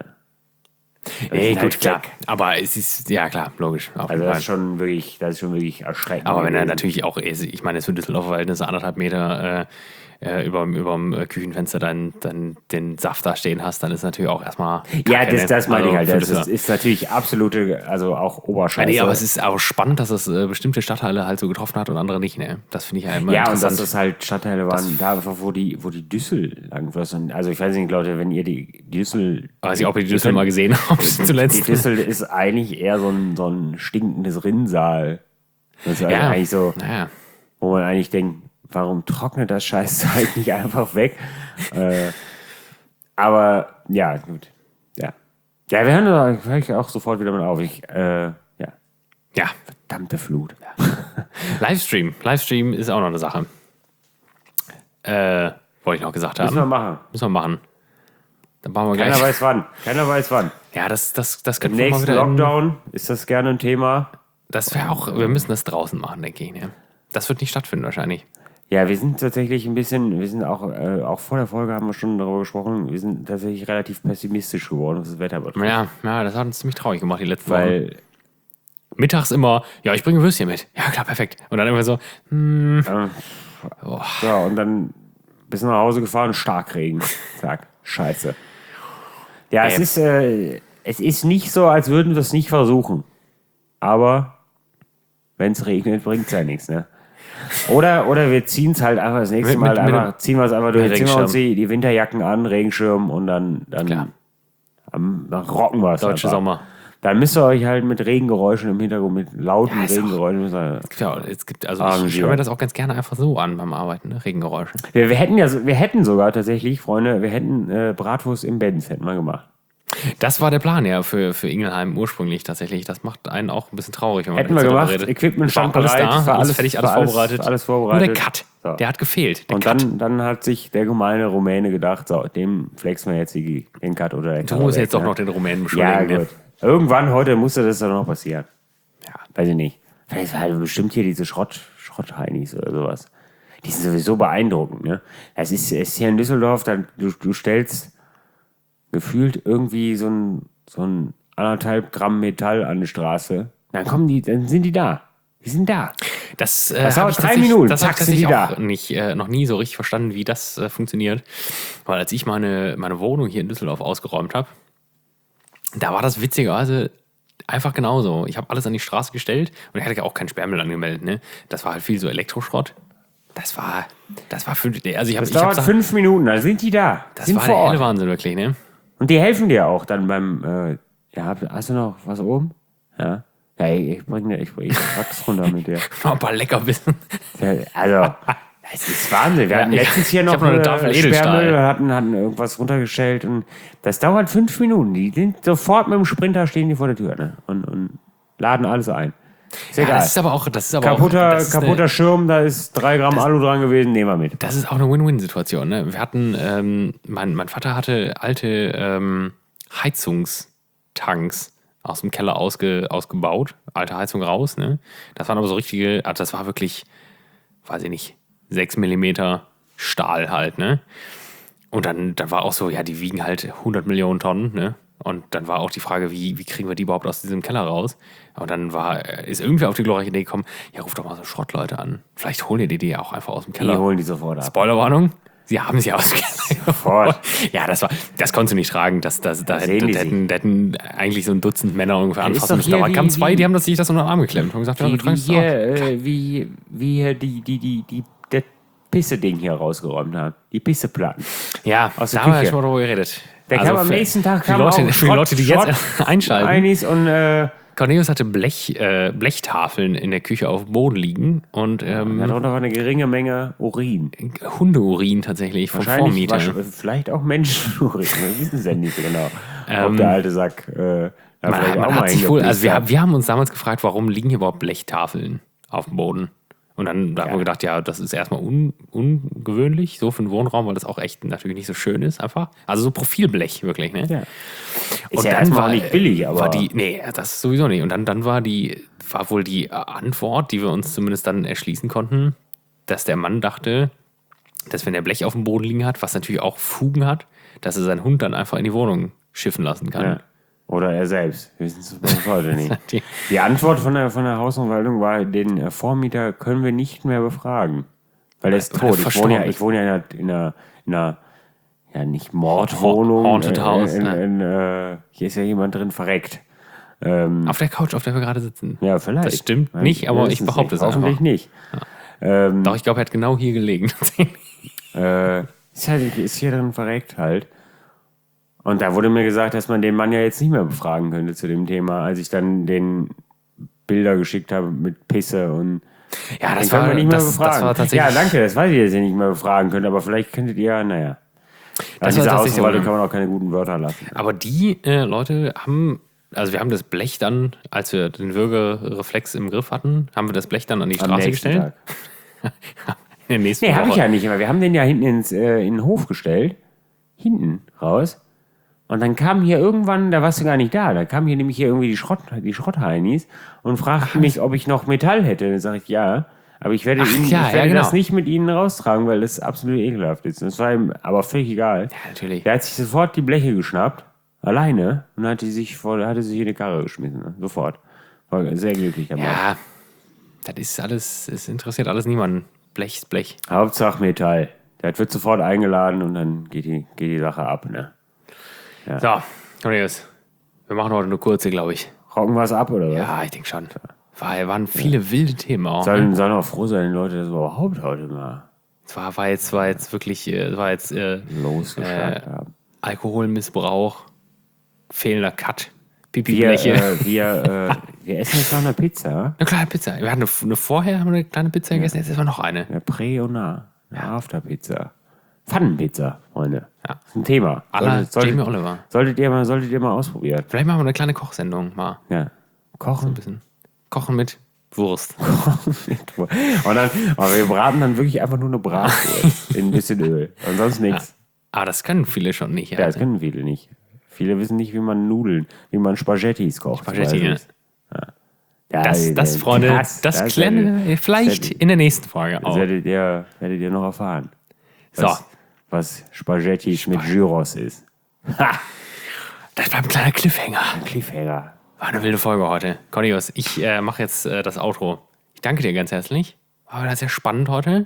Ey, gut, klar. Aber es ist, ja klar, logisch. Also das ist schon wirklich erschreckend. Aber wenn er natürlich auch, ich meine, es für Düsseldorfer Verhältnisse 1,5 Meter überm Küchenfenster dann den Saft da stehen hast, dann ist natürlich auch erstmal... Ja, das meine ich halt. Das ist natürlich absolute, also auch Oberscheiße. Nee, aber es ist auch spannend, dass es bestimmte Stadtteile halt so getroffen hat und andere nicht, ne? Das finde ich ja immer interessant. Ja, und dass das halt Stadtteile waren, da einfach, wo die Düssel langflossen. Also ich weiß nicht, Leute, wenn ihr die Düssel... Weiß ich, ob ihr die Düssel mal gesehen habt zuletzt. Die Düssel ist eigentlich eher so ein stinkendes Rinnsal. Das ist eigentlich so, wo man eigentlich denkt, warum trocknet das Scheiß halt nicht einfach weg? Aber ja, gut. Ja, wir hören da vielleicht auch sofort wieder mal auf. Ja. Verdammte Flut. Livestream ist auch noch eine Sache. Wollte ich noch gesagt haben. Müssen wir machen. Dann machen wir gleich. Keiner weiß wann. Ja, das könnte wir mal wieder. Im nächsten Lockdown ist das gerne ein Thema. Das wäre auch, wir müssen das draußen machen, denke ich. Ne? Das wird nicht stattfinden wahrscheinlich. Ja, wir sind tatsächlich auch vor der Folge haben wir schon darüber gesprochen, wir sind tatsächlich relativ pessimistisch geworden, was das Wetter betrifft. Ja, das hat uns ziemlich traurig gemacht, die letzten Wochen. Mittags immer, ja, ich bringe Würstchen mit. Ja, klar, perfekt. Und dann immer so, Ja, und dann bis nach Hause gefahren, Starkregen. Zack, scheiße. Ja, es ist nicht so, als würden wir es nicht versuchen. Aber wenn es regnet, bringt es ja nichts, ne? Oder wir ziehen es halt einfach das nächste Mal ziehen wir es einfach durch. Ziehen wir uns die Winterjacken an, Regenschirm und dann rocken wir es. Deutsche Sommer. Dann müsst ihr euch halt mit Regengeräuschen im Hintergrund, mit lauten Ja, ist auch- Regengeräuschen. Ich höre mir das auch ganz gerne einfach so an beim Arbeiten, ne? Regengeräusche. Wir hätten sogar tatsächlich, Freunde, wir hätten Bratwurst im Benz hätten wir gemacht. Das war der Plan, ja, für Ingelheim ursprünglich tatsächlich. Das macht einen auch ein bisschen traurig, wenn man Hätten wir jetzt darüber gemacht, redet. Equipment stand War alles bereit, da, war alles fertig, alles war vorbereitet. Alles Nur vorbereitet. der Cut, So. der hat gefehlt. Der Und Cut. dann hat sich der gemeine Rumäne gedacht, so, dem flexen wir jetzt den Cut oder den Du Cut musst weg, jetzt doch ne? noch den Rumänen Ja, beschuldigen. gut. Irgendwann heute musste das dann noch passieren. Ja. Weiß ich nicht. Vielleicht war halt bestimmt hier diese Schrottheinis oder sowas. Die sind sowieso beeindruckend, ne? Es ist hier in Düsseldorf, du stellst gefühlt irgendwie so ein 1,5 Gramm Metall an die Straße. Dann sind die da. Die sind da. Das dauert habe ich 3 tatsächlich- Minuten, Das zack, habe ich sind die tatsächlich auch da. nicht, noch nie so richtig verstanden, wie das funktioniert. Weil als ich meine Wohnung hier in Düsseldorf ausgeräumt habe, da war das witzigerweise einfach genauso. Ich habe alles an die Straße gestellt und ich hatte ja auch keinen Sperrmüll angemeldet. Ne? Das war halt viel so Elektroschrott. Das war für, also ich habe Das dauert 5 Minuten, dann sind die da. das sind war vor der Ort. helle Wahnsinn wirklich, ne? Und die helfen dir auch dann beim, hast du noch was oben? Ja. Ja, ich pack das runter mit dir. Noch ein paar Leckerbissen. Ja, also, das ist Wahnsinn. Wir hatten ich- letztens hier ich noch hab noch eine Tafel Edelstahl. Sperrmüll, hatten irgendwas runtergestellt und das dauert 5 Minuten. Die sind sofort mit dem Sprinter, stehen die vor der Tür, ne? Und laden alles ein. Ist Ja, egal. das ist aber auch Kaputter Schirm, da ist 3 Gramm Alu dran gewesen, nehmen wir mit. Das ist auch eine Win-Win-Situation. Ne? Wir hatten, mein Vater hatte alte Heizungstanks aus dem Keller ausgebaut. Alte Heizung raus. Ne? Das waren aber so richtige, also das war wirklich, weiß ich nicht, 6 Millimeter Stahl halt. Ne? Und dann war auch so, ja, die wiegen halt 100 Millionen Tonnen. Ne? Und dann war auch die Frage, wie kriegen wir die überhaupt aus diesem Keller raus? Und dann ist irgendwer auf die glorreiche Idee gekommen, ja, ruf doch mal so Schrottleute an. Vielleicht holen die auch einfach aus dem Die Keller. holen die sofort ab. Spoilerwarnung, sie haben sie aus dem Keller Sofort. Ja, das konntest du nicht tragen. Da sehen die hätten eigentlich so ein Dutzend Männer ungefähr ist anfassen doch müssen. hier Aber wie- kamen zwei, wie- die haben sich das unter den Arm geklemmt und gesagt, ja, wir tragen es auch. Wie hier das Pisse-Ding hier rausgeräumt haben. Die Pisseplatten. Ja, aus der da haben wir Küche. schon mal drüber geredet. Der kam am nächsten Tag für die Leute, die jetzt einschalten. Einis und Cornelius hatte Blechtafeln in der Küche auf dem Boden liegen und darunter war eine geringe Menge Urin. Hundeurin tatsächlich vom Vormieter. Vielleicht auch Menschenurin. Wir wissen es ja nicht so genau. Ob der alte Sack da vielleicht auch Man mal hat sich wohl, also hingepisst hat. wir haben uns damals gefragt, warum liegen hier überhaupt Blechtafeln auf dem Boden? Und dann haben wir gedacht, ja, das ist erstmal ungewöhnlich, so für einen Wohnraum, weil das auch echt natürlich nicht so schön ist, einfach. Also so Profilblech, wirklich, ne? Ja. Ist Und ja dann erstmal auch nicht billig, aber nee, das sowieso nicht. Und dann war wohl die Antwort, die wir uns zumindest dann erschließen konnten, dass der Mann dachte, dass wenn er Blech auf dem Boden liegen hat, was natürlich auch Fugen hat, dass er seinen Hund dann einfach in die Wohnung schiffen lassen kann. ja. Oder er selbst. Wir wissen es bis heute nicht. Die Antwort von der Hausverwaltung war, den Vormieter können wir nicht mehr befragen. Weil er ist Weil er tot. verstorben Ich wohne ja in einer ja nicht Mordwohnung. Haunted House, Hier ist ja jemand drin verreckt. Auf der Couch, auf der wir gerade sitzen. Ja, vielleicht. Das stimmt nicht, aber ich behaupte es einfach. Hoffentlich nicht. Doch, ich glaube, er hat genau hier gelegen. Ist hier drin verreckt halt. Und da wurde mir gesagt, dass man den Mann ja jetzt nicht mehr befragen könnte zu dem Thema, als ich dann den Bilder geschickt habe mit Pisse und Ja, den können wir nicht mehr befragen. das war tatsächlich. Ja, danke, das weiß ich, dass ihr nicht mehr befragen könnt, aber vielleicht könntet ihr, naja. Das An war dieser tatsächlich Hausverwaltung so, kann man auch keine guten Wörter lassen. Aber die Leute haben, also wir haben das Blech dann, als wir den Würgereflex im Griff hatten, haben wir das Blech dann an die Am Straße nächsten gestellt. Tag. In der nächsten Nee, habe ich Woche. ja nicht immer. Wir haben den ja hinten in den Hof gestellt. Hinten raus. Und dann kam hier irgendwann, da warst du gar nicht da, da kamen hier nämlich irgendwie die Schrottheinis und fragten mich, ob ich noch Metall hätte. Dann sage ich ja. Aber ich werde, genau. das nicht mit ihnen raustragen, weil das absolut ekelhaft ist. Das war ihm aber völlig egal. Ja, natürlich. Der hat sich sofort die Bleche geschnappt, alleine, und hatte sich in die Karre geschmissen. Ne? Sofort. War sehr glücklich dabei. Ja, das ist alles, es interessiert alles niemanden. Blech ist Blech. Hauptsache Metall. Der wird sofort eingeladen und dann geht die Sache ab. Ne? So, Cornelius, wir machen heute eine kurze, glaube ich. Rocken wir es ab, oder was? Ja, ich denke schon. Waren viele wilde Themen auch. Sollen auch froh sein, die Leute das überhaupt heute mal War jetzt wirklich, losgeschlagen haben. Alkoholmissbrauch, fehlender Cut, Pipi-Bleche. Wir essen jetzt noch eine Pizza. Eine kleine Pizza. Wir hatten vorher haben wir eine kleine Pizza gegessen, jetzt essen wir noch eine. Eine Prä- und eine Afterpizza. Pfannenpizza, Freunde. Ja. Das ist ein Thema. À la Jamie Oliver. Solltet ihr mal ausprobieren. Vielleicht machen wir eine kleine Kochsendung mal. Ja. Kochen. Ein bisschen. Kochen mit Wurst. Aber wir braten dann wirklich einfach nur eine Bratwurst in ein bisschen Öl. Und sonst nichts. Aber das können viele schon nicht. Ja, das können viele nicht. Viele wissen nicht, wie man Spaghettis kocht. Spaghetti, ja. Ja, Das, Freunde, das klären wir vielleicht in der nächsten Folge Das auch. werdet ihr noch erfahren. So. Was Spaghettis mit Gyros ist. Ha! Das war ein kleiner Cliffhanger. Cliffhanger. War eine wilde Folge heute. Cornelius, ich mache jetzt das Outro. Ich danke dir ganz herzlich. War wieder sehr spannend heute.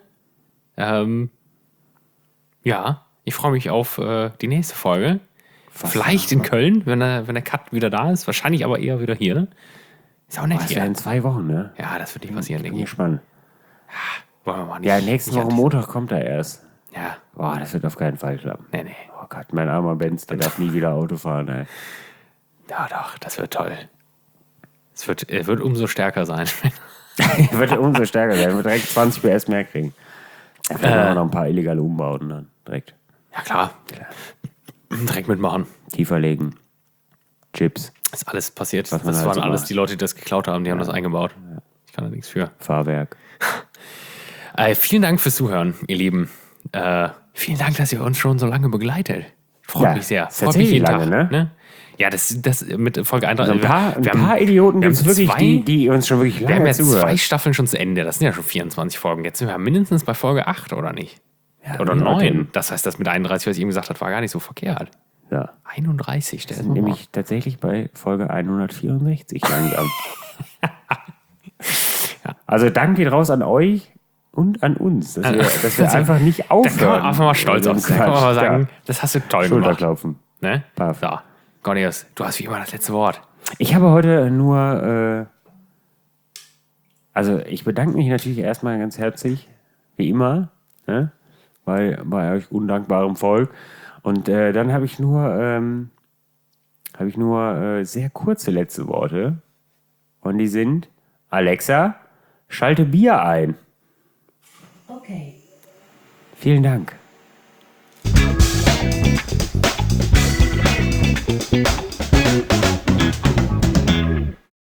Ja, ich freue mich auf die nächste Folge. Vielleicht in Köln, wenn der Cut wieder da ist. Wahrscheinlich aber eher wieder hier. Ist auch nett Das hier. wäre in 2 Wochen, ne? Ja, das wird nicht passieren, Bin denke ich. gespannt. Wollen wir mal nicht. Ja, nächste nicht Woche Montag kommt er erst. Ja, Boah, das wird auf keinen Fall klappen. nee. Oh Gott, mein armer Benz, der darf nie wieder Auto fahren, ey. Ja, doch, das wird toll. Es wird umso stärker sein. Er wird umso stärker sein. Er wird direkt 20 PS mehr kriegen. Er wird auch noch ein paar illegale Umbauten dann. Direkt. Ja, klar. Direkt mitmachen. Tiefer legen. Chips. Ist alles passiert. Was man Das halt waren so alles macht. die Leute, die das geklaut haben. Die haben das eingebaut. Ich kann da nichts für. Fahrwerk. Vielen Dank fürs Zuhören, ihr Lieben. Vielen Dank, dass ihr uns schon so lange begleitet. Freut Ja, mich sehr. ist Freut mich jeden tatsächlich lange, Tag. Ne? Ja, das mit Folge 1. Also ein paar Idioten gibt es wirklich, die uns schon wirklich Wir haben lange jetzt zuhören. 2 Staffeln schon zu Ende. Das sind ja schon 24 Folgen. Jetzt sind wir mindestens bei Folge 8, oder nicht? Ja, Oder ja, 9. Das heißt, das mit 31, was ich eben gesagt habe, war gar nicht so verkehrt. Ja. 31, der Wir sind nämlich tatsächlich bei Folge 164 langsam. Also Dank geht raus an euch und an uns, dass wir einfach nicht Da kann aufhören. man einfach mal stolz auf sein. Da kann man mal sagen, das hast du toll gemacht. Schulterklopfen. Ne? Paff. So, Cornelius, du hast wie immer das letzte Wort. Ich habe heute nur, also ich bedanke mich natürlich erstmal ganz herzlich, wie immer, ne? bei euch undankbarem Volk. Und dann habe ich nur sehr kurze letzte Worte. Und die sind: Alexa, schalte Bier ein. Okay. Vielen Dank.